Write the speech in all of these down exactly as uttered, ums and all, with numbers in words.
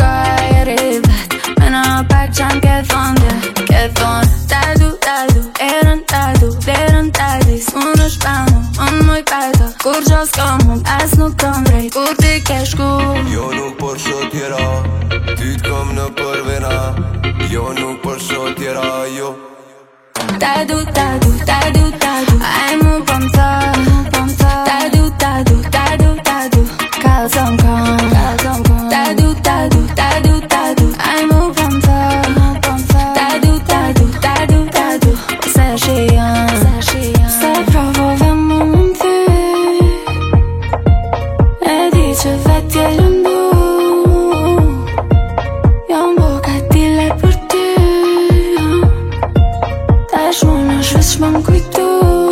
kaj e rrivet me në pak qan ke thon dhe ke thon tadu tadu erën tadu derën tadi s'mun është panu unë moj pajta kur gjo s'ka mu as nuk kam drejt kur ti ke shku jo nuk për shot tjera ty t'kom në për vena jo nuk për shot tjera jo tadu tadu tadu tadu aj mu pëm ta tadu tadu tadu tadu kalzëm kam tadu tadu tadu tadu aj mu pëm ta tadu tadu tadu tadu se shijan se provove mu më ty e di që vet je lëndu jam boka tile për ty tash mu në shvis shmë më kujtu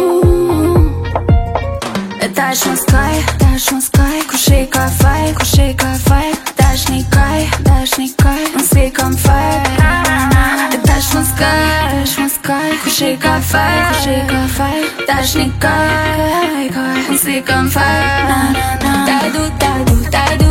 e tash më skaj tash më skaj ku shi ka faj ku shi ka faj tash një kaj tash një kaj më si kam faj e tash më skaj tash më skaj ku shi ka faj ku shi ka faj tash një kaj më si kam faj tadu tadu tadu